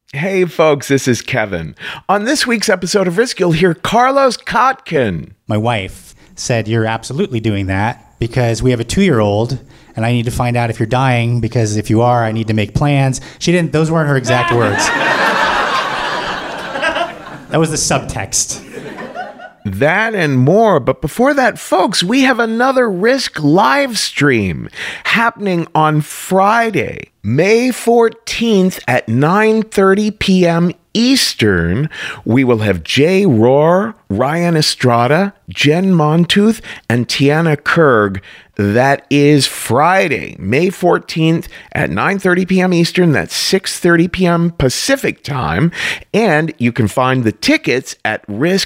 Hey folks, this is Kevin. On this week's episode of Risk, you'll hear Carlos Kotkin. My wife said, "You're absolutely doing that because we have a 2-year-old and I need to find out if you're dying because if you are, I need to make plans." Those weren't her exact words. That was the subtext. That and more, but before that, folks, we have another Risk live stream happening on Friday, May 14th at 9:30 p.m. Eastern. We will have Jay Rohr, Ryan Estrada, Jen Montooth, and Tiana Kurg. That is Friday, May 14th at 9:30 p.m. Eastern. That's 6:30 p.m. Pacific time. And you can find the tickets at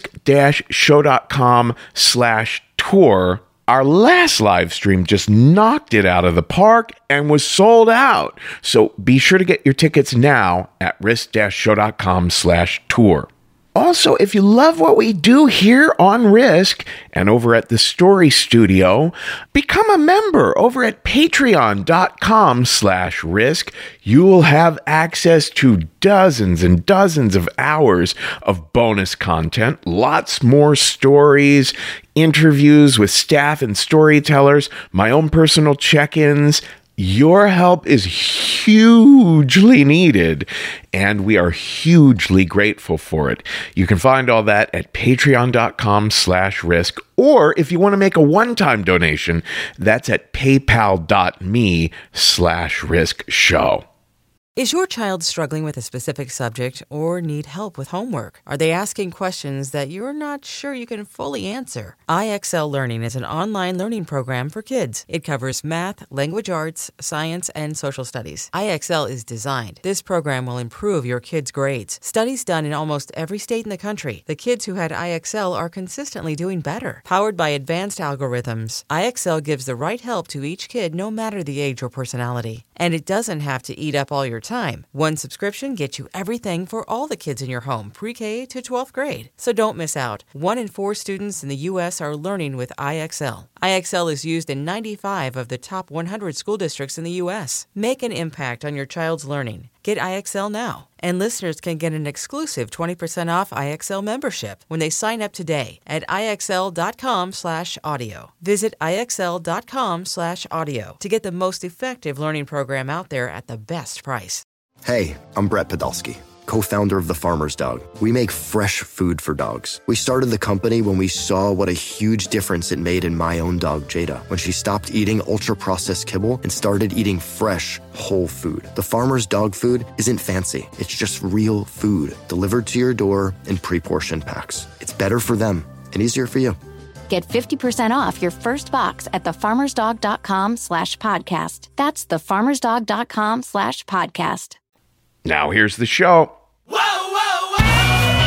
risk-show.com/tour. Our last live stream just knocked it out of the park and was sold out. So be sure to get your tickets now at risk-show.com/tour. Also, if you love what we do here on Risk and over at the Story Studio, become a member over at patreon.com/risk. You will have access to dozens and dozens of hours of bonus content, lots more stories, interviews with staff and storytellers, my own personal check-ins. Your help is hugely needed, and we are hugely grateful for it. You can find all that at patreon.com/risk, or if you want to make a one-time donation, that's at paypal.me/riskshow. Is your child struggling with a specific subject or need help with homework? Are they asking questions that you're not sure you can fully answer? IXL Learning is an online learning program for kids. It covers math, language arts, science, and social studies. IXL is designed. This program will improve your kids' grades. Studies done in almost every state in the country. The kids who had IXL are consistently doing better. Powered by advanced algorithms, IXL gives the right help to each kid no matter the age or personality. And it doesn't have to eat up all your time. One subscription gets you everything for all the kids in your home, pre-K to 12th grade. So don't miss out. 1 in 4 students in the U.S. are learning with IXL. IXL is used in 95 of the top 100 school districts in the U.S. Make an impact on your child's learning. Get IXL now. And listeners can get an exclusive 20% off IXL membership when they sign up today at IXL.com/audio. Visit IXL.com/audio to get the most effective learning program out there at the best price. Hey, I'm Brett Podolsky, co-founder of The Farmer's Dog. We make fresh food for dogs. We started the company when we saw what a huge difference it made in my own dog, Jada, when she stopped eating ultra-processed kibble and started eating fresh, whole food. The Farmer's Dog food isn't fancy. It's just real food delivered to your door in pre-portioned packs. It's better for them and easier for you. Get 50% off your first box at thefarmersdog.com/podcast. That's thefarmersdog.com/podcast. Now here's the show. Whoa, whoa, whoa!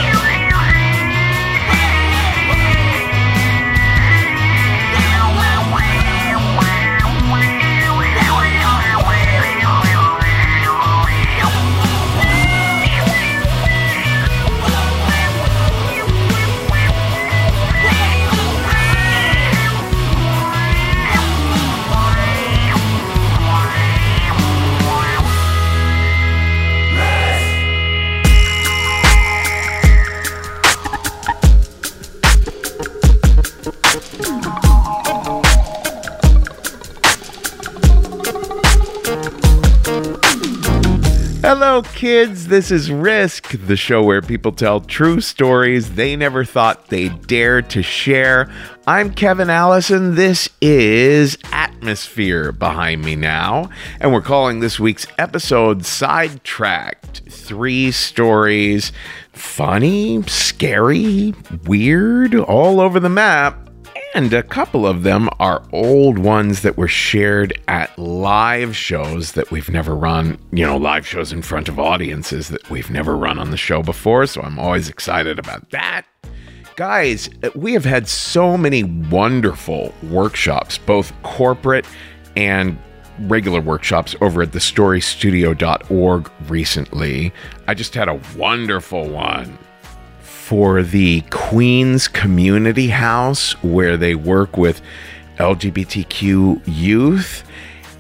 Hello, kids. This is Risk, the show where people tell true stories they never thought they'd dare to share. I'm Kevin Allison. This is Atmosphere behind me now, and we're calling this week's episode Sidetracked. 3 stories, funny, scary, weird, all over the map. And a couple of them are old ones that were shared at live shows that we've never run, live shows in front of audiences that we've never run on the show before. So I'm always excited about that. Guys, we have had so many wonderful workshops, both corporate and regular workshops over at thestorystudio.org recently. I just had a wonderful one for the Queens Community House, where they work with LGBTQ youth.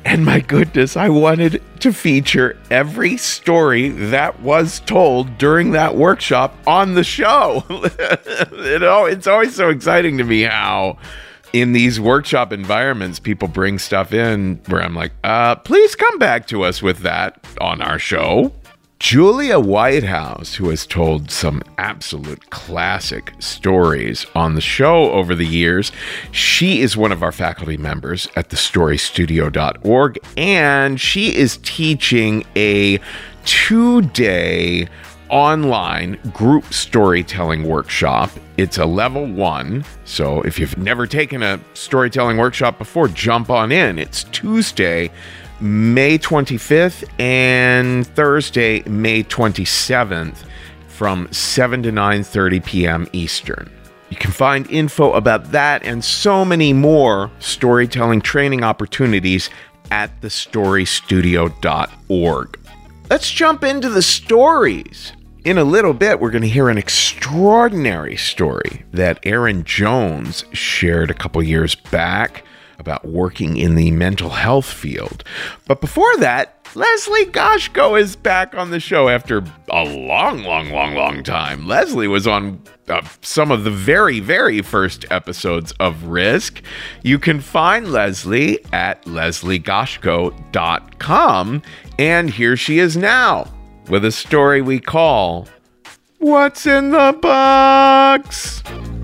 And my goodness, I wanted to feature every story that was told during that workshop on the show. It's always so exciting to me how in these workshop environments, people bring stuff in where I'm like, please come back to us with that on our show. Julia Whitehouse, who has told some absolute classic stories on the show over the years, she is one of our faculty members at thestorystudio.org, and she is teaching a 2-day online group storytelling workshop. It's a level 1, so if you've never taken a storytelling workshop before, jump on in. It's Tuesday, May 25th and Thursday, May 27th from 7 to 9:30 p.m. Eastern. You can find info about that and so many more storytelling training opportunities at thestorystudio.org. Let's jump into the stories. In a little bit, we're going to hear an extraordinary story that Aaron Jones shared a couple years back about working in the mental health field. But before that, Leslie Goshko is back on the show after a long time. Leslie was on some of the very, very first episodes of Risk. You can find Leslie at lesliegoshko.com. And here she is now with a story we call What's in the Box?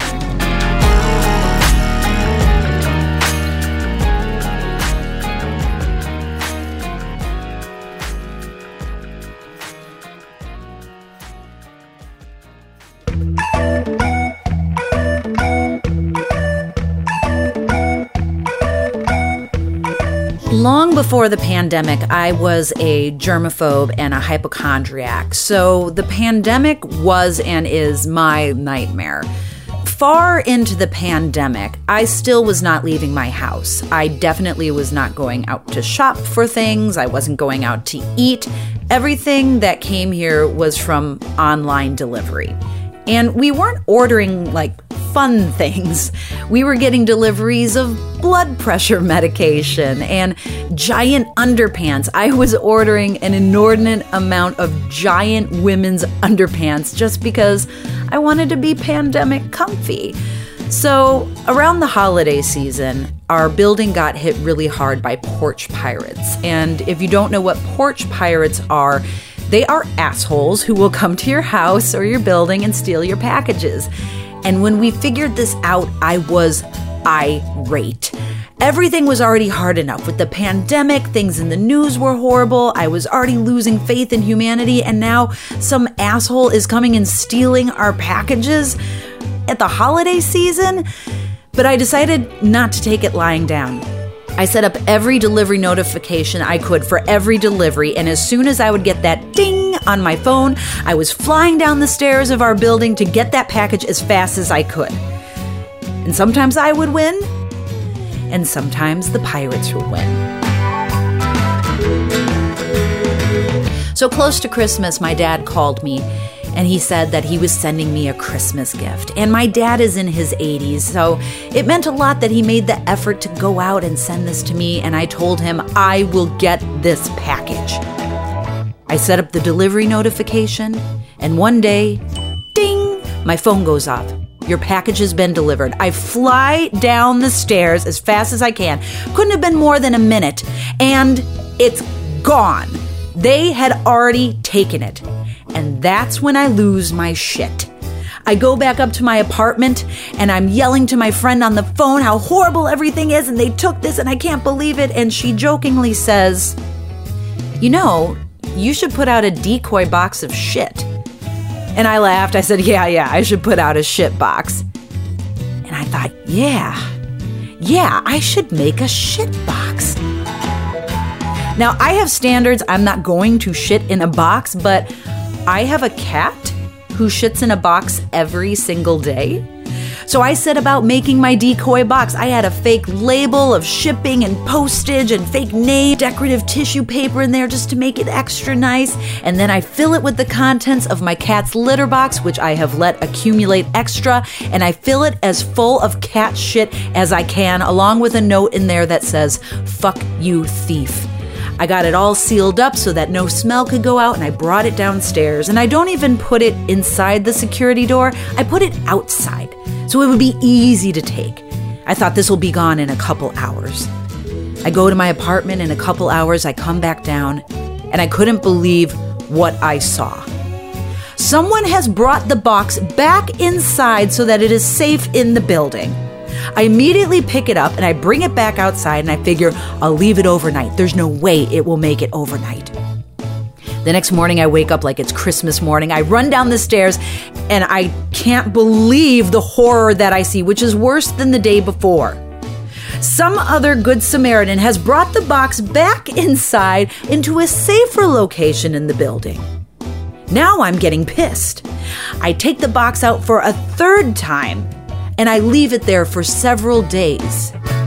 Long before the pandemic, I was a germaphobe and a hypochondriac, so the pandemic was and is my nightmare. Far into the pandemic, I still was not leaving my house. I definitely was not going out to shop for things. I wasn't going out to eat. Everything that came here was from online delivery. And we weren't ordering like fun things. We were getting deliveries of blood pressure medication and giant underpants. I was ordering an inordinate amount of giant women's underpants just because I wanted to be pandemic comfy. So around the holiday season, our building got hit really hard by porch pirates. And if you don't know what porch pirates are, they are assholes who will come to your house or your building and steal your packages. And when we figured this out, I was irate. Everything was already hard enough. With the pandemic, things in the news were horrible. I was already losing faith in humanity, and now some asshole is coming and stealing our packages at the holiday season. But I decided not to take it lying down. I set up every delivery notification I could for every delivery, and as soon as I would get that ding on my phone, I was flying down the stairs of our building to get that package as fast as I could. And sometimes I would win, and sometimes the pirates would win. So close to Christmas, my dad called me, and he said that he was sending me a Christmas gift. And my dad is in his 80s, so it meant a lot that he made the effort to go out and send this to me, and I told him I will get this package. I set up the delivery notification, and one day, ding, my phone goes off. Your package has been delivered. I fly down the stairs as fast as I can. Couldn't have been more than a minute, and it's gone. They had already taken it. And that's when I lose my shit. I go back up to my apartment and I'm yelling to my friend on the phone how horrible everything is and they took this and I can't believe it. And she jokingly says, you know, you should put out a decoy box of shit. And I laughed. I said, yeah, I should put out a shit box. And I thought, yeah, I should make a shit box. Now, I have standards. I'm not going to shit in a box, but I have a cat who shits in a box every single day. So I set about making my decoy box. I had a fake label of shipping and postage and fake name, decorative tissue paper in there just to make it extra nice. And then I fill it with the contents of my cat's litter box, which I have let accumulate extra. And I fill it as full of cat shit as I can, along with a note in there that says, "Fuck you, thief." I got it all sealed up so that no smell could go out, and I brought it downstairs. And I don't even put it inside the security door. I put it outside so it would be easy to take. I thought this will be gone in a couple hours. I go to my apartment in a couple hours. I come back down, and I couldn't believe what I saw. Someone has brought the box back inside so that it is safe in the building. I immediately pick it up and I bring it back outside, and I figure I'll leave it overnight. There's no way it will make it overnight. The next morning I wake up like it's Christmas morning. I run down the stairs and I can't believe the horror that I see, which is worse than the day before. Some other Good Samaritan has brought the box back inside into a safer location in the building. Now I'm getting pissed. I take the box out for a third time, and I leave it there for several days.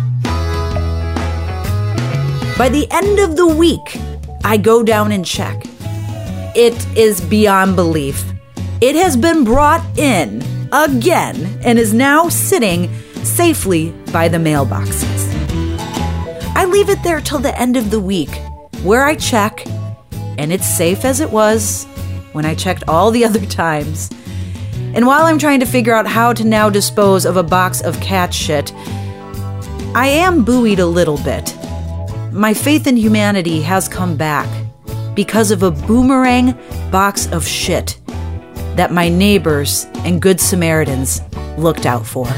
By the end of the week, I go down and check. It is beyond belief. It has been brought in again and is now sitting safely by the mailboxes. I leave it there till the end of the week, where I check, and it's safe as it was when I checked all the other times. And while I'm trying to figure out how to now dispose of a box of cat shit, I am buoyed a little bit. My faith in humanity has come back because of a boomerang box of shit that my neighbors and Good Samaritans looked out for.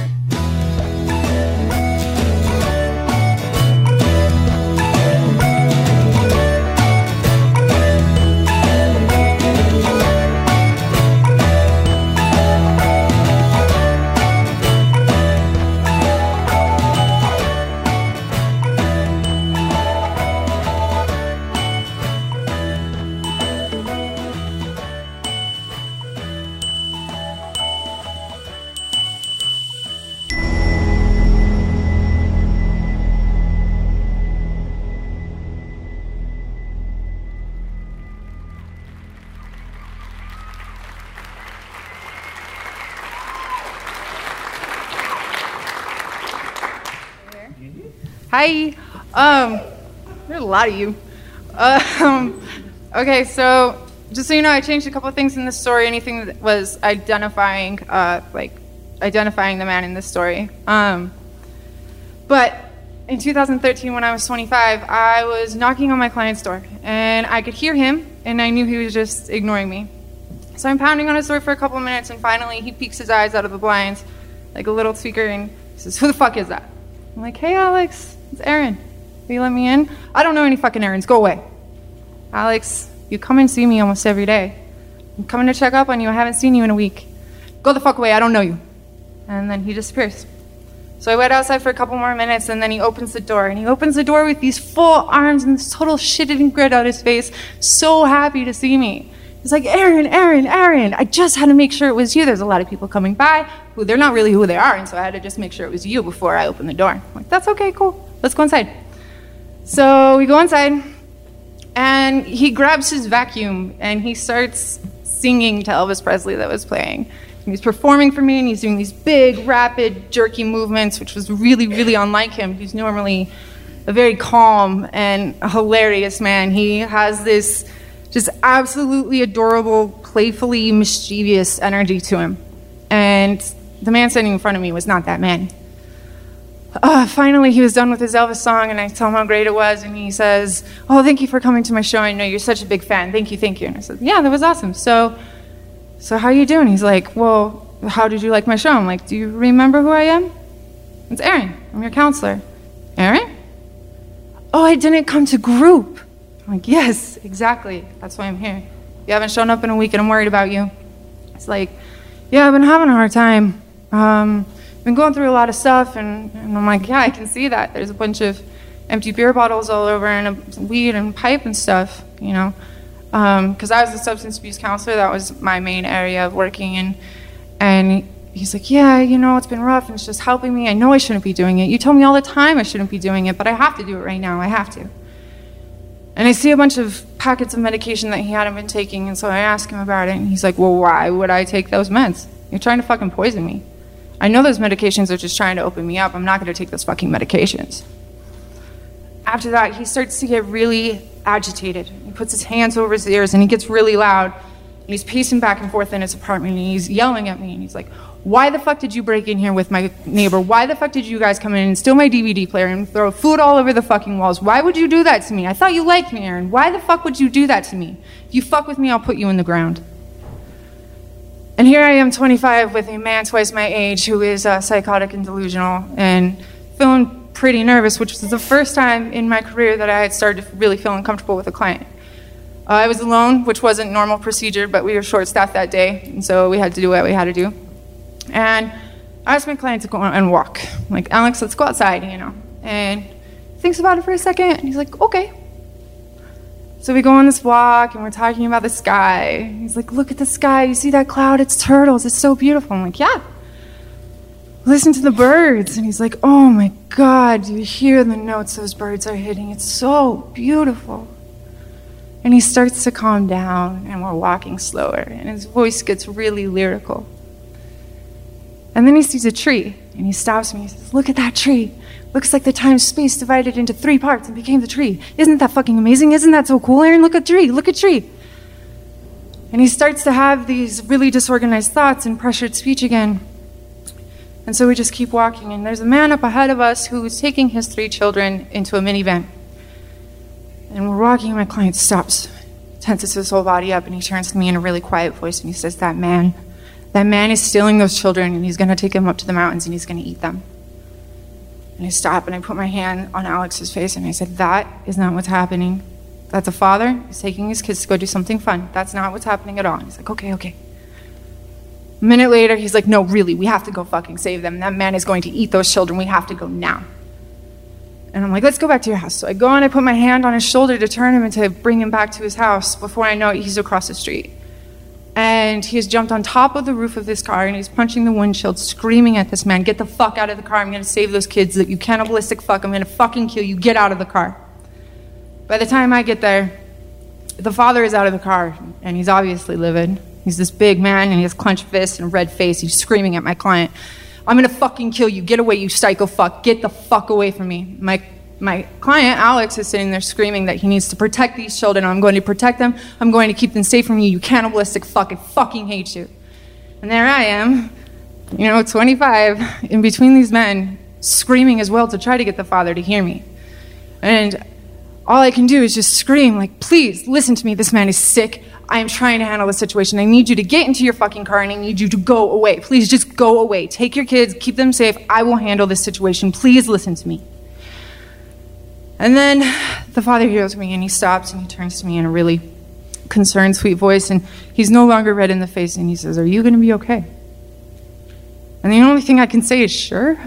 Hi. There's a lot of you. Okay, so just so you know, I changed a couple of things in this story. Anything that was identifying the man in this story. But in 2013, when I was 25, I was knocking on my client's door, and I could hear him, and I knew he was just ignoring me. So I'm pounding on his door for a couple of minutes, and finally he peeks his eyes out of the blinds, like a little tweaker, and he says, "Who the fuck is that?" I'm like, "Hey, Alex, it's Aaron. Will you let me in?" "I don't know any fucking Aarons. Go away." "Alex, you come and see me almost every day. I'm coming to check up on you. I haven't seen you in a week. Go the fuck away. I don't know you." And then he disappears. So I wait outside for a couple more minutes, and then he opens the door. And he opens the door with these full arms and this total shit-eating grin on his face, so happy to see me. He's like, Aaron, I just had to make sure it was you. There's a lot of people coming by who they're not really who they are, and so I had to just make sure it was you before I opened the door. I'm like, that's okay, cool. Let's go inside. So we go inside, and he grabs his vacuum, and he starts singing to Elvis Presley that was playing. And he's performing for me, and he's doing these big, rapid, jerky movements, which was really, really unlike him. He's normally a very calm and hilarious man. He has this just absolutely adorable, playfully mischievous energy to him. And the man standing in front of me was not that man. Finally, he was done with his Elvis song, and I tell him how great it was, and he says, "Oh, thank you for coming to my show. I know you're such a big fan. Thank you. And I said, "Yeah, that was awesome. So how are you doing?" He's like, "Well, how did you like my show?" I'm like, "Do you remember who I am?" "It's Aaron. I'm your counselor." "Aaron? Oh, I didn't come to group." I'm like, "Yes, exactly. That's why I'm here. You haven't shown up in a week, and I'm worried about you." It's like, "Yeah, I've been having a hard time. Been going through a lot of stuff," and I'm like, "Yeah, I can see that. There's a bunch of empty beer bottles all over, and weed and pipe and stuff, you know." Because I was a substance abuse counselor. That was my main area of working, and He's like, yeah, you know, it's been rough and it's just helping me. I know I shouldn't be doing it. You tell me all the time I shouldn't be doing it, but I have to do it right now. I have to. And I see a bunch of packets of medication that he hadn't been taking, and so I ask him about it, and he's like, well, why would I take those meds? You're trying to fucking poison me. I know those medications are just trying to open me up. I'm not going to take those fucking medications. After that, he starts to get really agitated. He puts his hands over his ears, and he gets really loud, and he's pacing back and forth in his apartment, and he's yelling at me, and he's like, why the fuck did you break in here with my neighbor? Why the fuck did you guys come in and steal my DVD player and throw food all over the fucking walls? Why would you do that to me? I thought you liked me, Aaron. Why the fuck would you do that to me? If you fuck with me, I'll put you in the ground. And here I am, 25, with a man twice my age who is psychotic and delusional and feeling pretty nervous, which was the first time in my career that I had started to really feel uncomfortable with a client. I was alone, which wasn't normal procedure, but we were short-staffed that day, and so we had to do what we had to do. And I asked my client to go and walk. I'm like, Alex, let's go outside, you know. And he thinks about it for a second, and he's like, okay. So we go on this walk, and we're talking about the sky. He's like, look at the sky. You see that cloud? It's turtles. It's so beautiful. I'm like, yeah. Listen to the birds. And he's like, oh, my God. Do you hear the notes those birds are hitting? It's so beautiful. And he starts to calm down, and we're walking slower, and his voice gets really lyrical. And then he sees a tree, and he stops me. He says, look at that tree. Looks like the time-space divided into 3 parts and became the tree. Isn't that fucking amazing? Isn't that so cool, Aaron? Look at tree. Look at tree. And he starts to have these really disorganized thoughts and pressured speech again. And so we just keep walking, and there's a man up ahead of us who is taking his 3 children into a minivan. And we're walking, and my client stops, tenses his whole body up, and he turns to me in a really quiet voice, and he says, that man is stealing those children, and he's going to take them up to the mountains, and he's going to eat them. And I stop, and I put my hand on Alex's face, and I said, that is not what's happening. That's a father who's taking his kids to go do something fun. That's not what's happening at all. And he's like, okay. A minute later, he's like, no, really, we have to go fucking save them. That man is going to eat those children. We have to go now. And I'm like, let's go back to your house. So I go and I put my hand on his shoulder to turn him and to bring him back to his house. Before I know it, he's across the street. And he has jumped on top of the roof of this car, and he's punching the windshield, screaming at this man, get the fuck out of the car. I'm going to save those kids. You cannibalistic fuck. I'm going to fucking kill you. Get out of the car. By the time I get there, the father is out of the car, and he's obviously livid. He's this big man, and he has clenched fists and a red face. He's screaming at my client, I'm going to fucking kill you. Get away, you psycho fuck. Get the fuck away from me. My client, Alex, is sitting there screaming that he needs to protect these children. I'm going to protect them. I'm going to keep them safe from you, you cannibalistic fuck. I fucking hate you. And there I am, 25, in between these men, screaming as well to try to get the father to hear me. And all I can do is just scream, like, please, listen to me. This man is sick. I am trying to handle the situation. I need you to get into your fucking car, and I need you to go away. Please just go away. Take your kids, keep them safe. I will handle this situation. Please listen to me. And then the father hears me, and he stops, and he turns to me in a really concerned, sweet voice, and he's no longer red in the face, and he says, are you going to be okay? And the only thing I can say is, sure.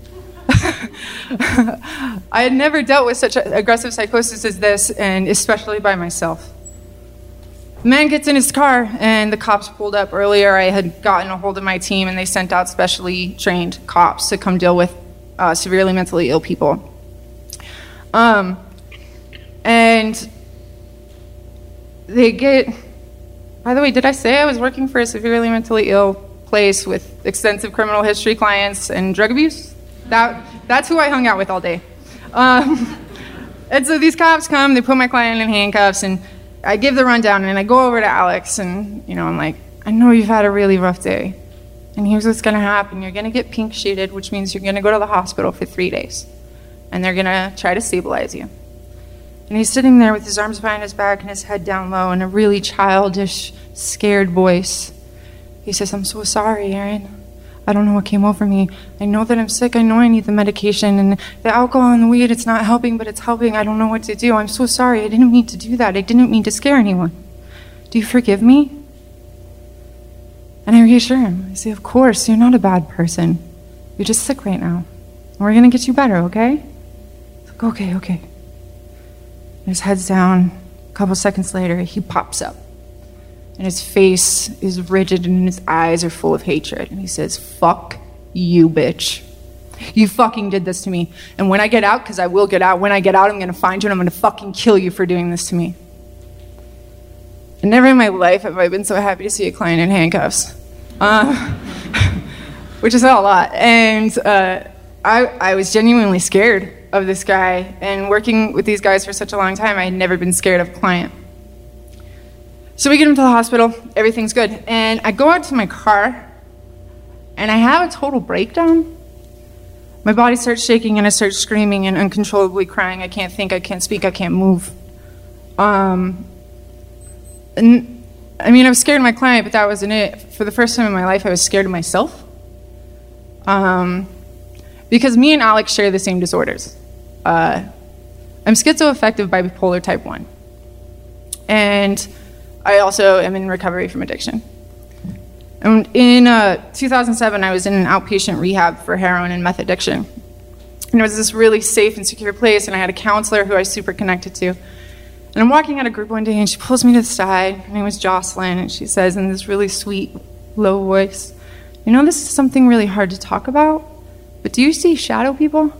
I had never dealt with such aggressive psychosis as this, and especially by myself. The man gets in his car, and the cops pulled up earlier. I had gotten a hold of my team, and they sent out specially trained cops to come deal with severely mentally ill people. And they get... By the way, did I say I was working for a severely mentally ill place with extensive criminal history clients and drug abuse? That's who I hung out with all day. And so these cops come, they put my client in handcuffs, and I give the rundown, and I go over to Alex, and, I'm like, I know you've had a really rough day, and here's what's going to happen. You're going to get pink sheeted, which means you're going to go to the hospital for 3 days, and they're going to try to stabilize you. And he's sitting there with his arms behind his back and his head down low in a really childish, scared voice. He says, I'm so sorry, Aaron. I don't know what came over me. I know that I'm sick. I know I need the medication. And the alcohol and the weed, it's not helping, but it's helping. I don't know what to do. I'm so sorry. I didn't mean to do that. I didn't mean to scare anyone. Do you forgive me? And I reassure him. I say, of course, you're not a bad person. You're just sick right now. And we're going to get you better, okay? He's like, okay. And his head's down. A couple seconds later, he pops up. and his face is rigid and his eyes are full of hatred. And he says, "Fuck you, bitch. You fucking did this to me. And when I get out, because I will get out, when I get out, I'm going to find you and I'm going to fucking kill you for doing this to me." And never in my life have I been so happy to see a client in handcuffs, which is a lot. And I was genuinely scared of this guy. And working with these guys for such a long time, I had never been scared of a client. So we get him to the hospital. Everything's good. And I go out to my car, and I have a total breakdown. My body starts shaking, and I start screaming and uncontrollably crying. I can't think, I can't speak, I can't move. And I mean, I was scared of my client, but that wasn't it. For the first time in my life, I was scared of myself. Because me and Alex share the same disorders. I'm schizoaffective bipolar type 1. And I also am in recovery from addiction. And in 2007, I was in an outpatient rehab for heroin and meth addiction. And it was this really safe and secure place, and I had a counselor who I was super connected to. And I'm walking out of group one day, and she pulls me to the side. Her name was Jocelyn, and she says in this really sweet, low voice, "You know, this is something really hard to talk about, but do you see shadow people?"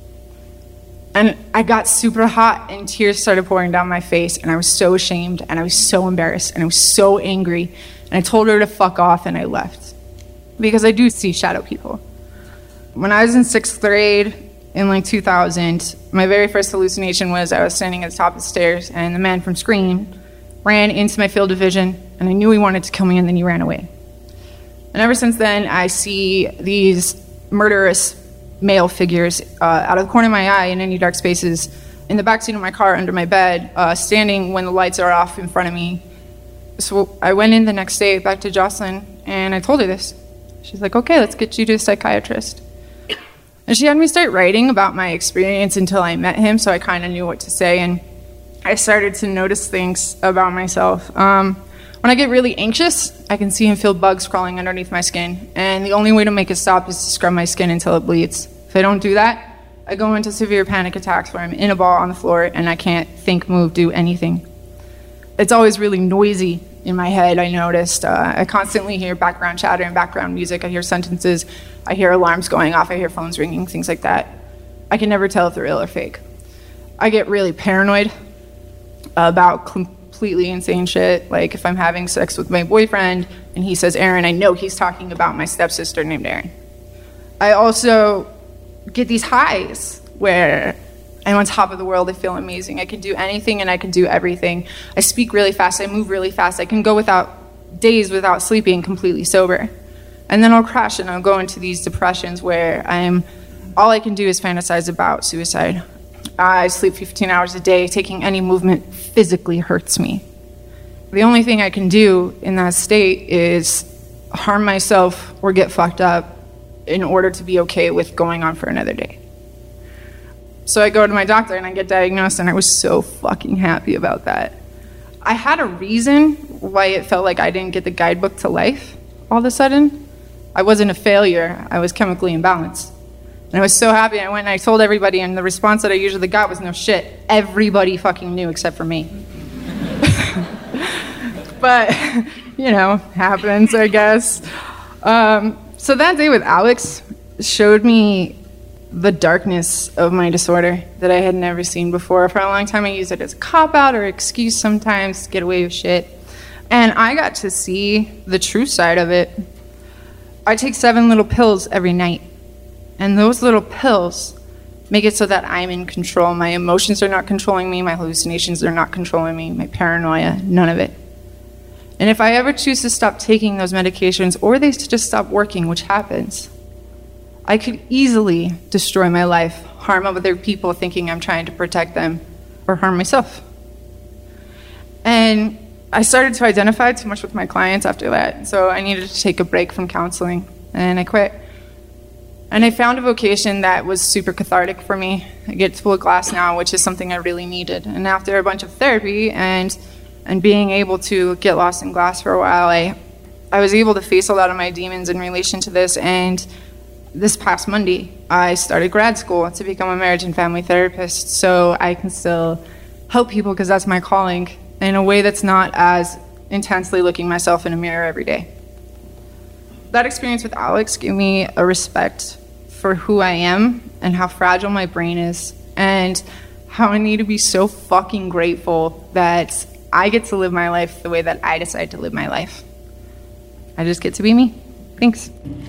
And I got super hot, and tears started pouring down my face, and I was so ashamed, and I was so embarrassed, and I was so angry. And I told her to fuck off, and I left. Because I do see shadow people. When I was in 6th grade, in like 2000, my very first hallucination was I was standing at the top of the stairs, and the man from Scream ran into my field of vision, and I knew he wanted to kill me, and then he ran away. And ever since then, I see these murderous male figures out of the corner of my eye in any dark spaces, in the backseat of my car, under my bed, standing when the lights are off in front of me. So I went in the next day back to Jocelyn, and I told her this. She's like, "Okay, let's get you to a psychiatrist." And she had me start writing about my experience until I met him, so I kind of knew what to say, and I started to notice things about myself. When I get really anxious, I can see and feel bugs crawling underneath my skin, and the only way to make it stop is to scrub my skin until it bleeds. If I don't do that, I go into severe panic attacks where I'm in a ball on the floor, and I can't think, move, do anything. It's always really noisy in my head, I noticed. I constantly hear background chatter and background music. I hear sentences. I hear alarms going off. I hear phones ringing, things like that. I can never tell if they're real or fake. I get really paranoid about completely insane shit. Like if I'm having sex with my boyfriend and he says Aaron, I know he's talking about my stepsister named Aaron. I also get these highs where I'm on top of the world. I feel amazing. I can do anything and I can do everything. I speak really fast. I move really fast. I can go days without sleeping completely sober. And then I'll crash and I'll go into these depressions where all I can do is fantasize about suicide. I sleep 15 hours a day. Taking any movement physically hurts me. The only thing I can do in that state is harm myself or get fucked up in order to be okay with going on for another day. So I go to my doctor and I get diagnosed, and I was so fucking happy about that. I had a reason why it felt like I didn't get the guidebook to life all of a sudden. I wasn't a failure. I was chemically imbalanced. And I was so happy. I went and I told everybody, and the response that I usually got was no shit. Everybody fucking knew except for me. But, happens, I guess. So that day with Alex showed me the darkness of my disorder that I had never seen before. For a long time, I used it as a cop-out or excuse sometimes to get away with shit. And I got to see the true side of it. I take 7 little pills every night. And those little pills make it so that I'm in control. My emotions are not controlling me. My hallucinations are not controlling me. My paranoia, none of it. And if I ever choose to stop taking those medications, or they just stop working, which happens, I could easily destroy my life, harm other people thinking I'm trying to protect them, or harm myself. And I started to identify too much with my clients after that, so I needed to take a break from counseling, and I quit. And I found a vocation that was super cathartic for me. I get to pull glass now, which is something I really needed. And after a bunch of therapy and being able to get lost in glass for a while, I was able to face a lot of my demons in relation to this. And this past Monday, I started grad school to become a marriage and family therapist, so I can still help people, because that's my calling, in a way that's not as intensely looking myself in a mirror every day. That experience with Alex gave me a respect for who I am and how fragile my brain is, and how I need to be so fucking grateful that I get to live my life the way that I decide to live my life. I just get to be me. Thanks.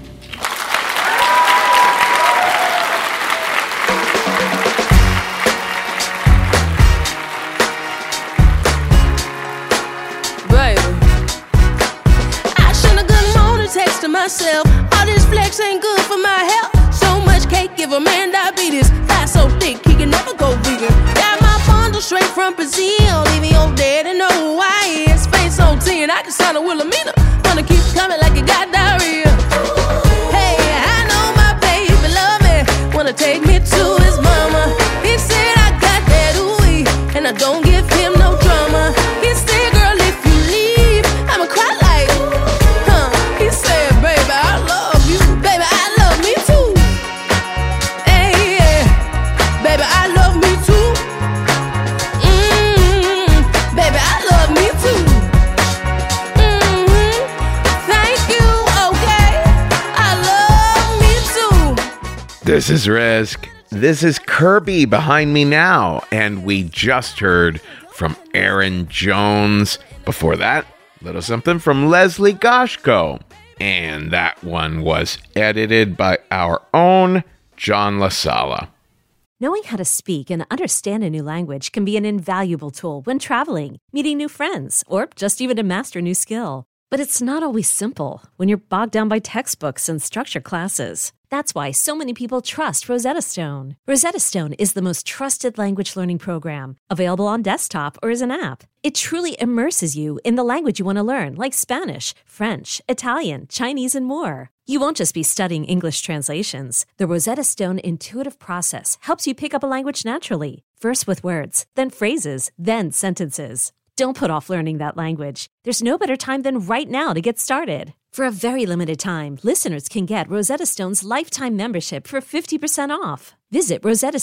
Myself. All this flex ain't good for my health. So much cake, give a man diabetes. Fat so thick, he can never go vegan. Got my bundle straight from Brazil. Leave me on dead and know who I is. Face on 10, I can sign a Wilhelmina. Wanna keep coming like it got diarrhea. Hey, I know my baby love me. Wanna take me to his mama. He said I got that ooey, and I don't give him no drama. He said, girl, if you leave, I'ma cry like, he said, baby, I love you. Baby, I love me too. Hey, yeah. Baby, I love me too. Baby, I love me too. Thank you, okay. I love me too. This is Risk. This is Kirby behind me now. And we just heard from Aaron Jones. Before that, little something from Leslie Goshko. And that one was edited by our own John LaSala. Knowing how to speak and understand a new language can be an invaluable tool when traveling, meeting new friends, or just even to master a new skill. But it's not always simple when you're bogged down by textbooks and structured classes. That's why so many people trust Rosetta Stone. Rosetta Stone is the most trusted language learning program, available on desktop or as an app. It truly immerses you in the language you want to learn, like Spanish, French, Italian, Chinese, and more. You won't just be studying English translations. The Rosetta Stone intuitive process helps you pick up a language naturally, first with words, then phrases, then sentences. Don't put off learning that language. There's no better time than right now to get started. For a very limited time, listeners can get Rosetta Stone's lifetime membership for 50% off. Visit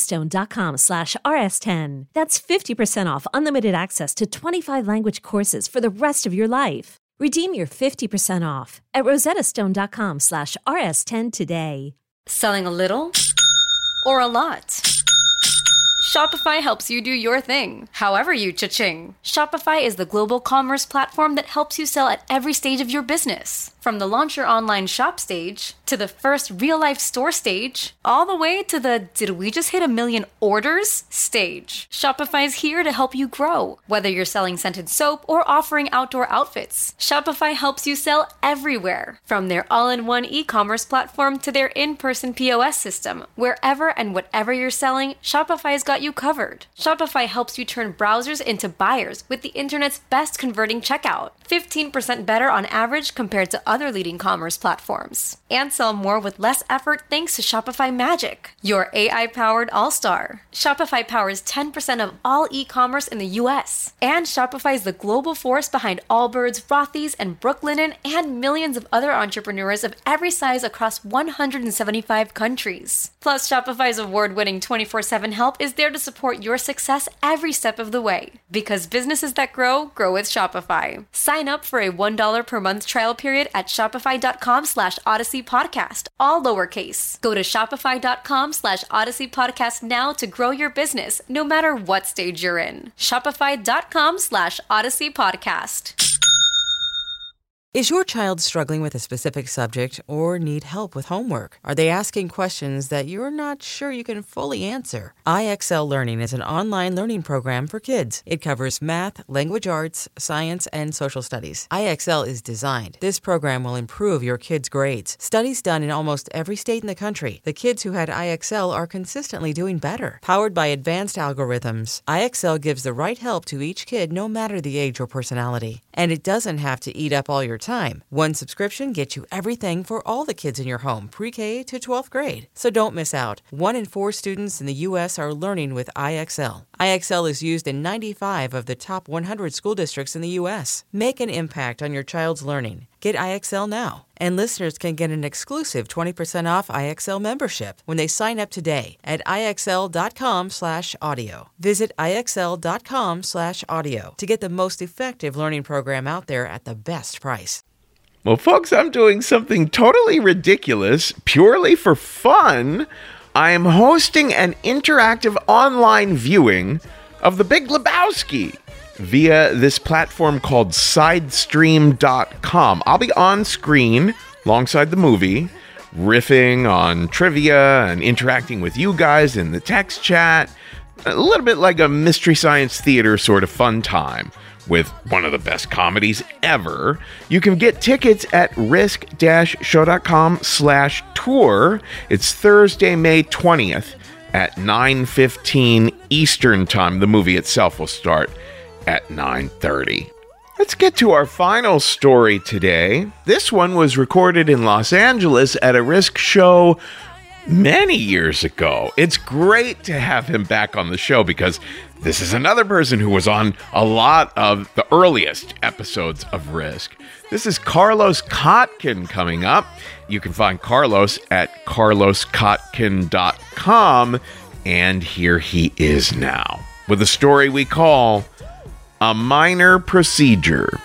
rosettastone.com/rs10. That's 50% off unlimited access to 25 language courses for the rest of your life. Redeem your 50% off at rosettastone.com/rs10 today. Selling a little or a lot? Shopify helps you do your thing, however you cha-ching. Shopify is the global commerce platform that helps you sell at every stage of your business. From the launch your online shop stage, to the first real-life store stage, all the way to the did we just hit 1 million orders stage. Shopify's here to help you grow. Whether you're selling scented soap or offering outdoor outfits, Shopify helps you sell everywhere. From their all-in-one e-commerce platform to their in-person POS system, wherever and whatever you're selling, Shopify's got you covered. Shopify helps you turn browsers into buyers with the internet's best converting checkout. 15% better on average compared to other leading commerce platforms. And sell more with less effort thanks to Shopify Magic, your AI-powered all-star. Shopify powers 10% of all e-commerce in the US. And Shopify is the global force behind Allbirds, Rothy's, and Brooklinen, and millions of other entrepreneurs of every size across 175 countries. Plus, Shopify's award-winning 24/7 help is there to support your success every step of the way. Because businesses that grow, grow with Shopify. Sign up for a $1 per month trial period at shopify.com/Odyssey Podcast, all lowercase. Go to shopify.com/Odyssey Podcast now to grow your business, no matter what stage you're in. Shopify.com/Odyssey Podcast. Is your child struggling with a specific subject or need help with homework? Are they asking questions that you're not sure you can fully answer? IXL Learning is an online learning program for kids. It covers math, language arts, science, and social studies. IXL is designed. This program will improve your kids' grades. Studies done in almost every state in the country. The kids who had IXL are consistently doing better. Powered by advanced algorithms, IXL gives the right help to each kid no matter the age or personality. And it doesn't have to eat up all your time. One subscription gets you everything for all the kids in your home, pre-K to 12th grade. So don't miss out. 1 in 4 students in the U.S. are learning with IXL. IXL is used in 95 of the top 100 school districts in the U.S. Make an impact on your child's learning. Get IXL now. And listeners can get an exclusive 20% off IXL membership when they sign up today at IXL.com/audio. Visit IXL.com/audio to get the most effective learning program out there at the best price. Well, folks, I'm doing something totally ridiculous, purely for fun. I am hosting an interactive online viewing of The Big Lebowski via this platform called Sidestream.com. I'll be on screen alongside the movie, riffing on trivia and interacting with you guys in the text chat. A little bit like a Mystery Science Theater sort of fun time with one of the best comedies ever. You can get tickets at risk-show.com/tour. It's Thursday, May 20th at 9:15 Eastern Time. The movie itself will start at 9:30. Let's get to our final story today. This one was recorded in Los Angeles at a Risk show many years ago. It's great to have him back on the show because this is another person who was on a lot of the earliest episodes of Risk. This is Carlos Kotkin coming up. You can find Carlos at carloskotkin.com, and here he is now with a story we call A Minor Procedure.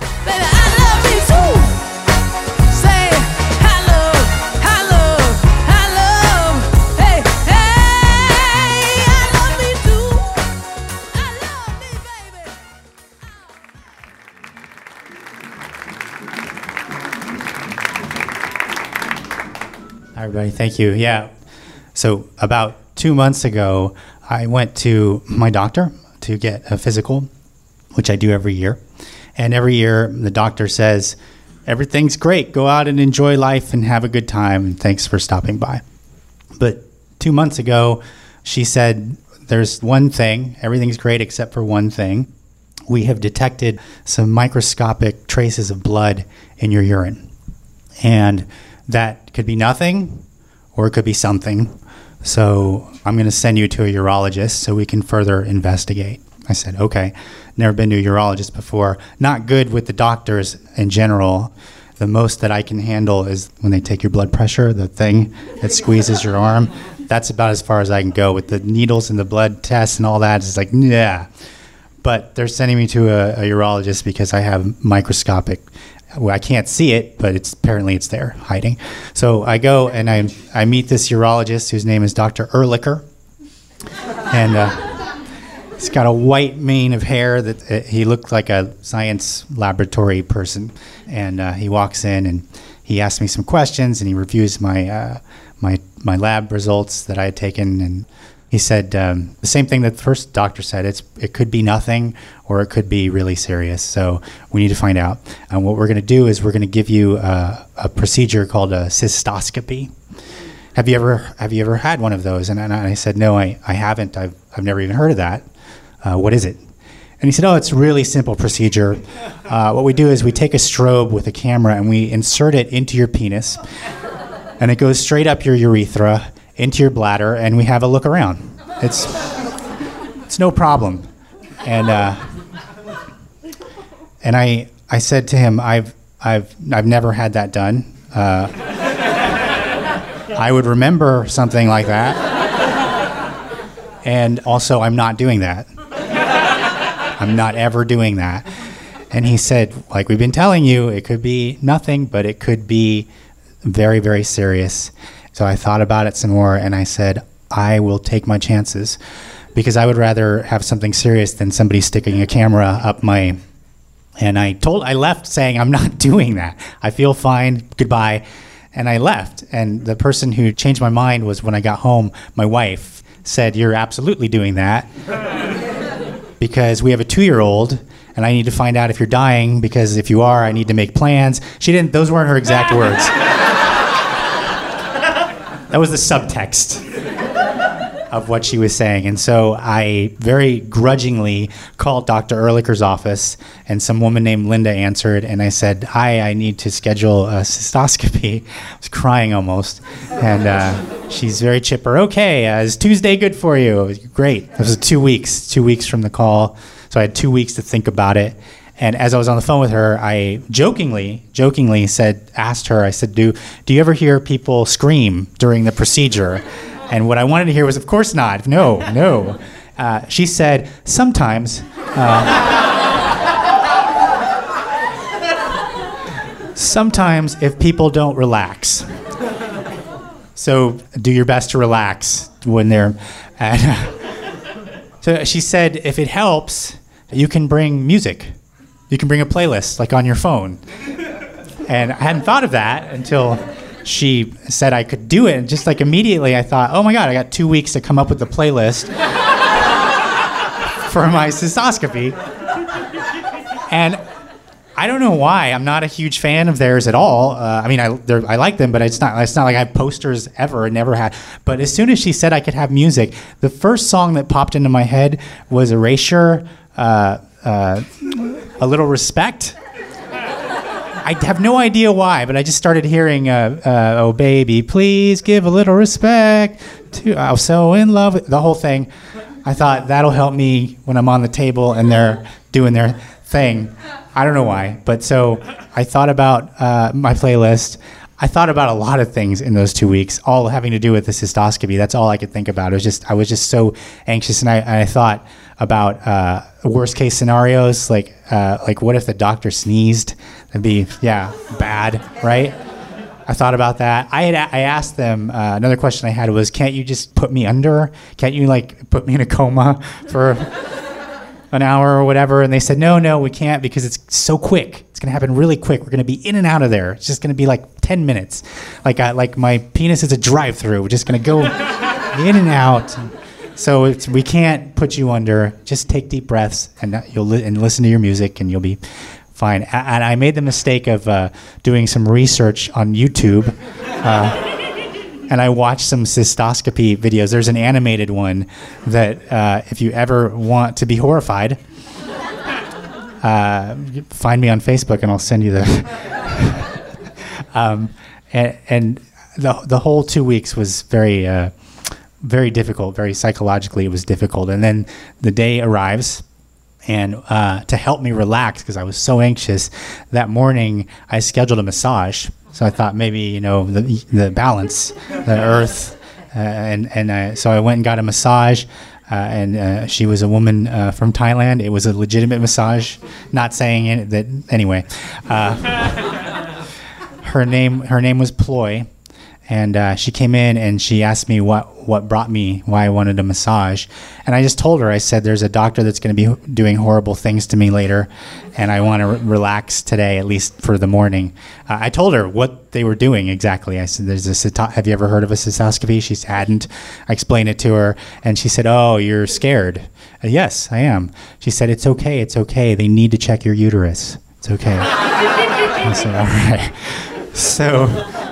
Hi, everybody. Thank you. Yeah. So about 2 months ago, I went to my doctor to get a physical, which I do every year. And every year, the doctor says, everything's great. Go out and enjoy life and have a good time. And thanks for stopping by. But 2 months ago, she said, there's one thing. Everything's great except for one thing. We have detected some microscopic traces of blood in your urine. And that could be nothing, or it could be something. So I'm going to send you to a urologist so we can further investigate. I said, okay. Never been to a urologist before. Not good with the doctors in general. The most that I can handle is when they take your blood pressure, the thing that squeezes your arm. That's about as far as I can go with the needles and the blood tests and all that. It's like, yeah. But they're sending me to a urologist because I have microscopic. Well, I can't see it, but apparently it's there, hiding. So I go and I meet this urologist whose name is Dr. Ehrlicher. And he's got a white mane of hair that he looked like a science laboratory person. And he walks in and he asks me some questions and he reviews my lab results that I had taken. And he said the same thing that the first doctor said. It could be nothing or it could be really serious. So we need to find out. And what we're going to do is we're going to give you a procedure called a cystoscopy. Have you ever had one of those? And I said, no, I haven't. I've never even heard of that. What is it? And he said, oh, it's a really simple procedure. What we do is we take a strobe with a camera and we insert it into your penis. And it goes straight up your urethra, into your bladder, and we have a look around. It's no problem. And I said to him, I've never had that done. I would remember something like that. And also, I'm not doing that. I'm not ever doing that. And he said, like we've been telling you, it could be nothing, but it could be very, very serious. So I thought about it some more, and I said, I will take my chances because I would rather have something serious than somebody sticking a camera up my... And I left saying, I'm not doing that. I feel fine. Goodbye. And I left. And the person who changed my mind was when I got home, my wife said, you're absolutely doing that because we have a 2-year-old and I need to find out if you're dying because if you are, I need to make plans. Those weren't her exact words. That was the subtext of what she was saying. And so I very grudgingly called Dr. Ehrlicher's office, and some woman named Linda answered, and I said, hi, I need to schedule a cystoscopy. I was crying almost. And she's very chipper. Okay, is Tuesday good for you? Great. It was 2 weeks from the call. So I had 2 weeks to think about it. And as I was on the phone with her, I jokingly asked her, I said, do you ever hear people scream during the procedure? And what I wanted to hear was, of course not. No. She said, sometimes. Sometimes if people don't relax. So do your best to relax when they're So she said, if it helps, you can bring music. You can bring a playlist, like on your phone. And I hadn't thought of that until she said I could do it. And just like immediately I thought, oh my God, I got 2 weeks to come up with the playlist for my cystoscopy. And I don't know why. I'm not a huge fan of theirs at all. I mean, I like them, but it's not like I have posters ever. Never had. But as soon as she said I could have music, the first song that popped into my head was Erasure, A Little Respect. I have no idea why, but I just started hearing, oh baby, please give a little respect to, I'm so in love with, the whole thing. I thought that'll help me when I'm on the table and they're doing their thing. I don't know why, but so I thought about my playlist. I thought about a lot of things in those 2 weeks, all having to do with the cystoscopy. That's all I could think about. I was just so anxious, and I thought about worst case scenarios, like what if the doctor sneezed? That'd be bad, right? I thought about that. I asked them. Another question I had was, can't you just put me under? Can't you put me in a coma for an hour or whatever? And they said, no, we can't, because it's so quick. It's going to happen really quick. We're going to be in and out of there. It's just going to be like 10 minutes. Like my penis is a drive-through. We're just going to go in and out. So we can't put you under. Just take deep breaths and and listen to your music, and you'll be fine. And I made the mistake of doing some research on YouTube. And I watched some cystoscopy videos. There's an animated one that if you ever want to be horrified, find me on Facebook and I'll send you the... and the whole 2 weeks was very, very difficult, very psychologically it was difficult. And then the day arrives, and to help me relax, because I was so anxious, that morning I scheduled a massage. So I thought maybe, the balance, the earth, so I went and got a massage, and she was a woman from Thailand. It was a legitimate massage, not saying that anyway. Her name was Ploy, and she came in and she asked me what brought me, why I wanted a massage, and I just told her, I said, there's a doctor that's going to be doing horrible things to me later, and I want to relax today, at least for the morning. I told her what they were doing exactly. I said, have you ever heard of a cystoscopy? She hadn't. I explained it to her, and she said, oh, you're scared. Yes, I am. She said, it's okay. They need to check your uterus. It's okay. I said, all right. So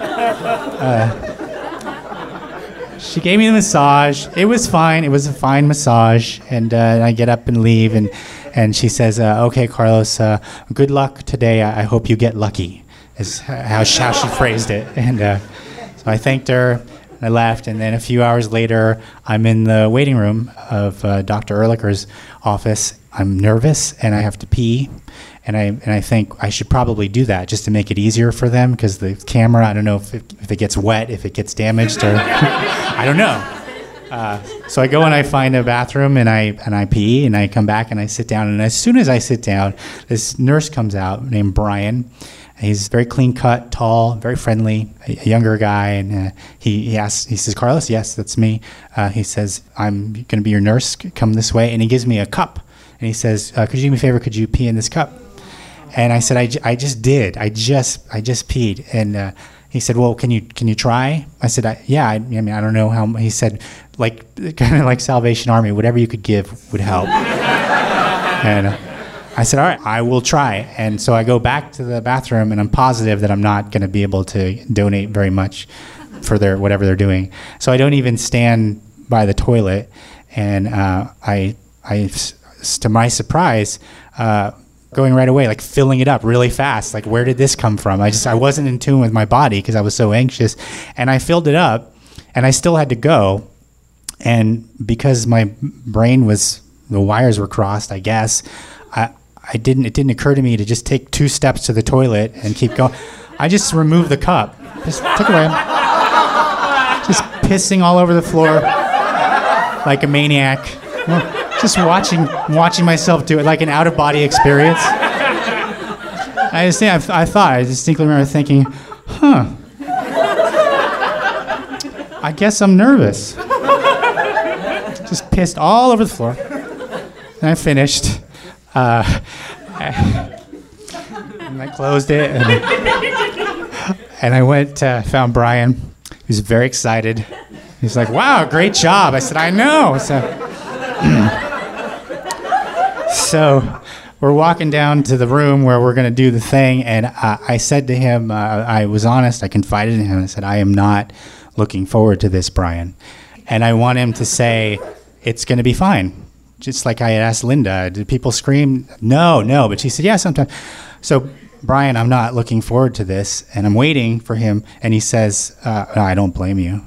she gave me the massage. It was fine. It was a fine massage. And I get up and leave, and she says, okay, Carlos, good luck today. I hope you get lucky, is how she phrased it. And so I thanked her, and I left. And then a few hours later, I'm in the waiting room of Dr. Ehrlicher's office. I'm nervous, and I have to pee. And I think I should probably do that just to make it easier for them, because the camera, I don't know if it gets wet, if it gets damaged, or I don't know. So I go and I find a bathroom, and I pee, and I come back and I sit down. And as soon as I sit down, this nurse comes out named Brian. He's very clean cut, tall, very friendly, a younger guy. And he says, Carlos, yes, that's me. He says, I'm going to be your nurse. Come this way. And he gives me a cup. And he says, could you do me a favor? Could you pee in this cup? And I said, I just did. I just peed. And he said, well, can you try? I said, I don't know how. He said, kind of like Salvation Army, whatever you could give would help. And I said, all right, I will try. And so I go back to the bathroom, and I'm positive that I'm not going to be able to donate very much for whatever they're doing. So I don't even stand by the toilet. And I to my surprise, going right away, filling it up really fast. Where did this come from? I wasn't in tune with my body because I was so anxious. And I filled it up, and I still had to go. And because my brain the wires were crossed, I guess, I it didn't occur to me to just take 2 steps to the toilet and keep going. I just removed the cup, just took it away, just pissing all over the floor like a maniac, just watching myself do it like an out-of-body experience. I distinctly remember thinking, I guess I'm nervous. Just pissed all over the floor. And I finished. And I closed it. And I went, found Brian. He was very excited. He's like, wow, great job. I said, I know. So we're walking down to the room where we're going to do the thing. And I said to him, I was honest. I confided in him. I said, I am not looking forward to this, Brian. And I want him to say, it's going to be fine. Just like I had asked Linda, did people scream? No. But she said, yeah, sometimes. So, Brian, I'm not looking forward to this. And I'm waiting for him. And he says, no, I don't blame you.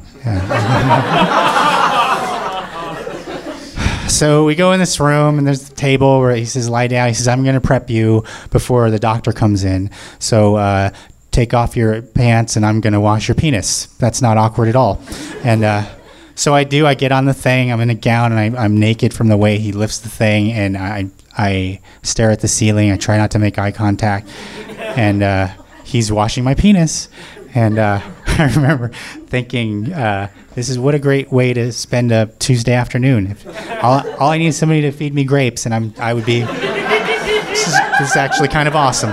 So we go in this room, and there's the table where he says, lie down. He says, I'm going to prep you before the doctor comes in. So take off your pants, and I'm going to wash your penis. That's not awkward at all. And so I do. I get on the thing. I'm in a gown, and I'm naked from the way he lifts the thing, and I stare at the ceiling. I try not to make eye contact. And he's washing my penis. And I remember thinking, this is what a great way to spend a Tuesday afternoon. All I need is somebody to feed me grapes, and I would be, this is actually kind of awesome.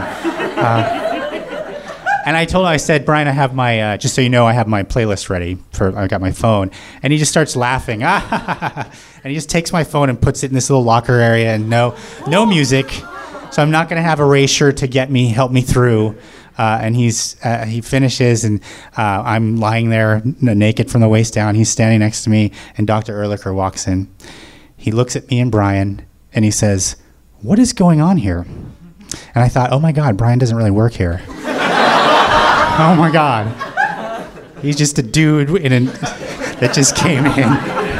And I said, Brian, I have my, just so you know, I have my playlist ready. I got my phone. And he just starts laughing. And he just takes my phone and puts it in this little locker area, and no music. So I'm not going to have erasure to help me through. And he finishes, and I'm lying there naked from the waist down. He's standing next to me, and Dr. Ehrlicher walks in. He looks at me and Brian, and he says, what is going on here? And I thought, oh my God, Brian doesn't really work here. Oh my God. He's just a dude that just came in.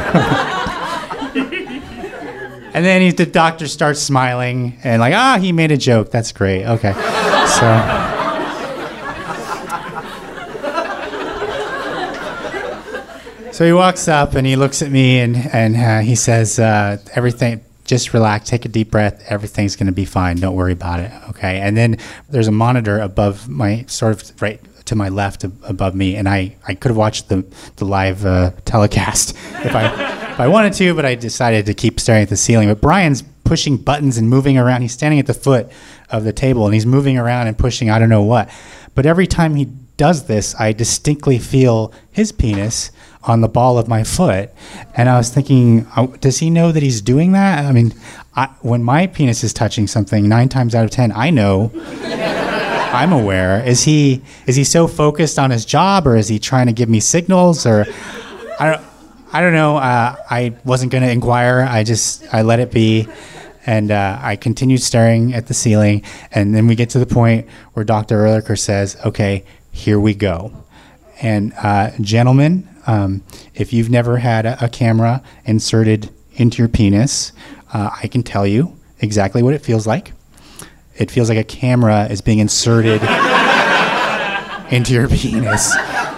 And then the doctor starts smiling and like, he made a joke. That's great. Okay. So he walks up and he looks at me and he says, everything, just relax, take a deep breath. Everything's going to be fine. Don't worry about it. Okay. And then there's a monitor above my, sort of right to my left above me. And I could have watched the live telecast if I wanted to, but I decided to keep staring at the ceiling. But Brian's pushing buttons and moving around. He's standing at the foot of the table and he's moving around and pushing I don't know what. But every time he does this, I distinctly feel his penis on the ball of my foot. And I was thinking, does he know that he's doing that? I mean, when my penis is touching something, 9 times out of 10, I know. I'm aware. Is he so focused on his job, or is he trying to give me signals? Or I don't know. I wasn't going to inquire. I let it be. And I continued staring at the ceiling. And then we get to the point where Dr. Ehrlicher says, okay, here we go. And gentlemen, if you've never had a camera inserted into your penis, I can tell you exactly what it feels like. It feels like a camera is being inserted into your penis.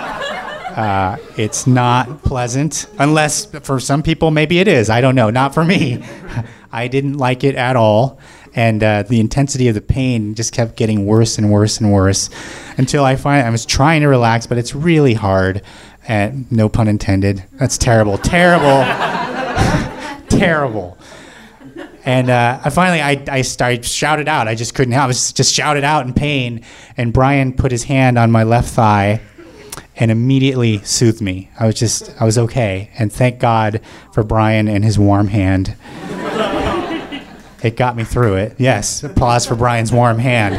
It's not pleasant, unless for some people maybe it is. I don't know. Not for me. I didn't like it at all. And the intensity of the pain just kept getting worse and worse and worse until I was trying to relax, but it's really hard. And no pun intended. That's terrible. Terrible. Terrible. And I shouted out. I just couldn't help. I was just shouted out in pain. And Brian put his hand on my left thigh and immediately soothed me. I was okay. And thank God for Brian and his warm hand. It got me through it. Yes, applause for Brian's warm hand.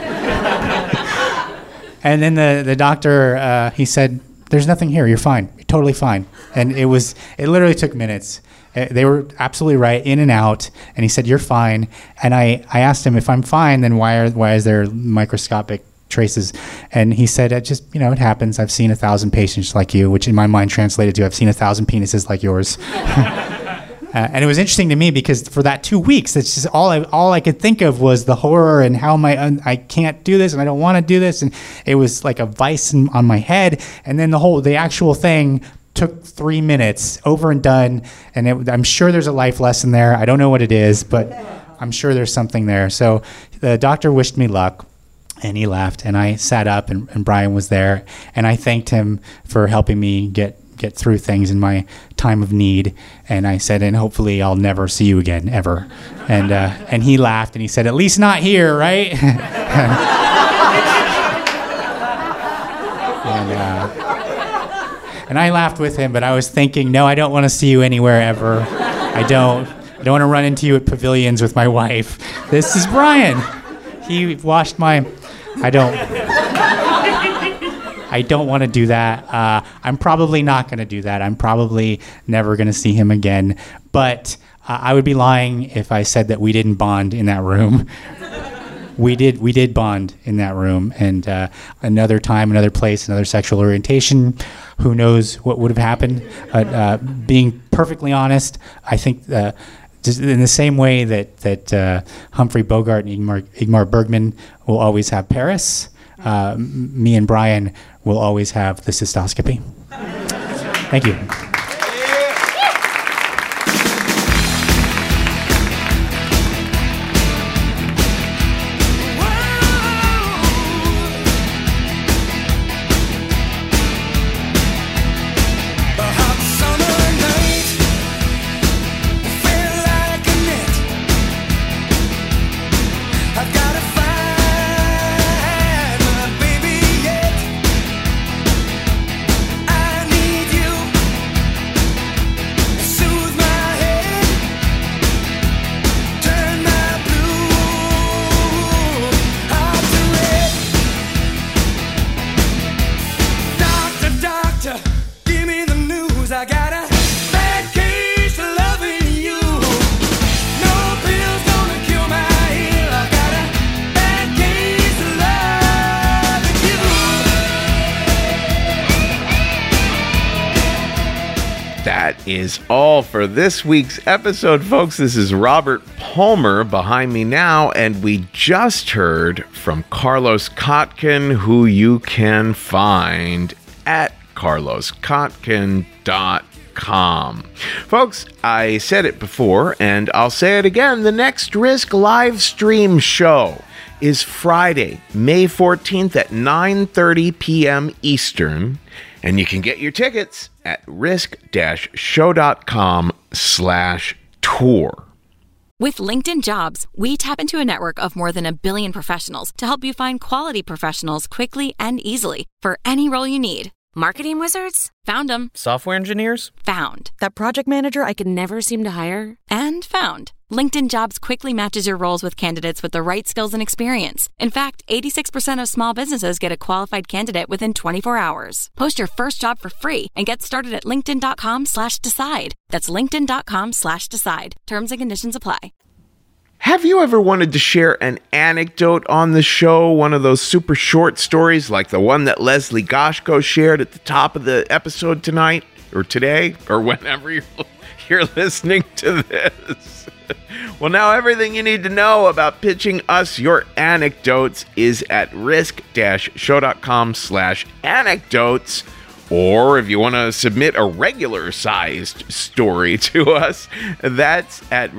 And then the doctor, he said, there's nothing here. You're fine. You're totally fine. And it literally took minutes. They were absolutely right, in and out. And he said, you're fine. And I asked him, if I'm fine, then why is there microscopic traces? And he said, it happens. I've seen 1,000 patients like you, which in my mind translated to, I've seen 1,000 penises like yours. And it was interesting to me because for that 2 weeks, it's just all I could think of was the horror and how I can't do this and I don't want to do this. And it was like a vice on my head. And then the actual thing took 3 minutes, over and done. And I'm sure there's a life lesson there. I don't know what it is, but I'm sure there's something there. So the doctor wished me luck. And he left, and I sat up, and Brian was there, and I thanked him for helping me get through things in my time of need. And I said, and hopefully I'll never see you again, ever. And he laughed, and he said, at least not here, right? And I laughed with him, but I was thinking, no, I don't want to see you anywhere ever. I don't want to run into you at pavilions with my wife. This is Brian. He washed my... I don't want to do that. I'm probably not going to do that. I'm probably never going to see him again. But I would be lying if I said that we didn't bond in that room. We did bond in that room. And another time, another place, another sexual orientation, who knows what would have happened. Being perfectly honest, I think... just in the same way that Humphrey Bogart and Ingmar Bergman will always have Paris, me and Brian will always have the cystoscopy. Thank you. Is all for this week's episode, folks. This is Robert Palmer behind me now, and we just heard from Carlos Kotkin, who you can find at carloskotkin.com. Folks, I said it before, and I'll say it again. The next Risk live stream show is Friday, May 14th at 9:30 p.m. Eastern, and you can get your tickets at risk-show.com/tour. With LinkedIn Jobs, we tap into a network of more than 1 billion professionals to help you find quality professionals quickly and easily for any role you need. Marketing wizards? Found them. Software engineers? Found. That project manager I could never seem to hire? And found. LinkedIn Jobs quickly matches your roles with candidates with the right skills and experience. In fact, 86% of small businesses get a qualified candidate within 24 hours. Post your first job for free and get started at linkedin.com/decide. That's linkedin.com/decide. Terms and conditions apply. Have you ever wanted to share an anecdote on the show? One of those super short stories like the one that Leslie Goshko shared at the top of the episode tonight, or today, or whenever you're listening to this? Well, now everything you need to know about pitching us your anecdotes is at risk-show.com/anecdotes. Or if you want to submit a regular-sized story to us, that's at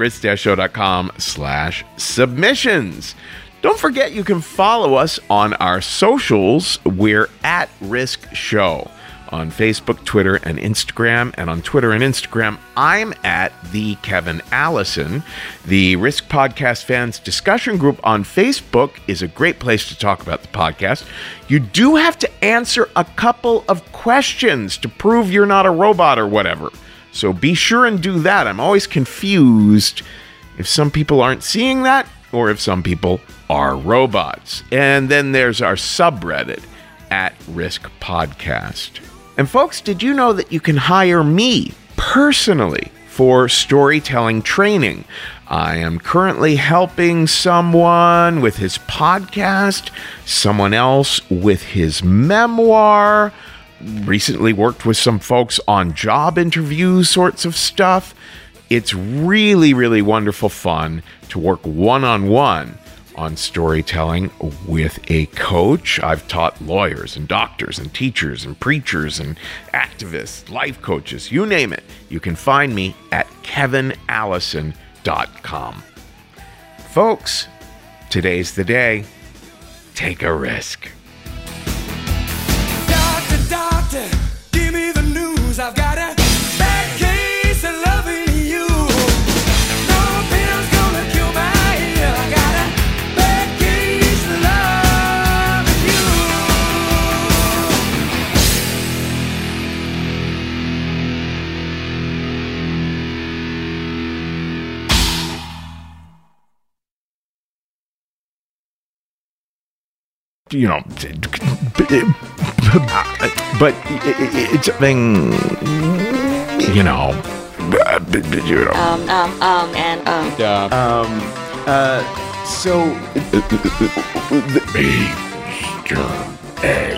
risk-show.com/submissions. Don't forget you can follow us on our socials. We're at Risk Show on Facebook, Twitter, and Instagram. And on Twitter and Instagram, I'm at the Kevin Allison. The Risk Podcast Fans discussion group on Facebook is a great place to talk about the podcast. You do have to answer a couple of questions to prove you're not a robot or whatever. So be sure and do that. I'm always confused if some people aren't seeing that or if some people are robots. And then there's our subreddit at Risk Podcast. And folks, did you know that you can hire me personally for storytelling training? I am currently helping someone with his podcast, someone else with his memoir, recently worked with some folks on job interview sorts of stuff. It's really, really wonderful fun to work one-on-one on storytelling with a coach. I've taught lawyers and doctors and teachers and preachers and activists, life coaches, you name it. You can find me at kevinallison.com. Folks, today's the day. Take a risk. Doctor, give me the news. I've got a bad case of loving you. No pill's gonna cure my ear. I got a bad case of loving You know, but it's a thing, you know. So Easter egg.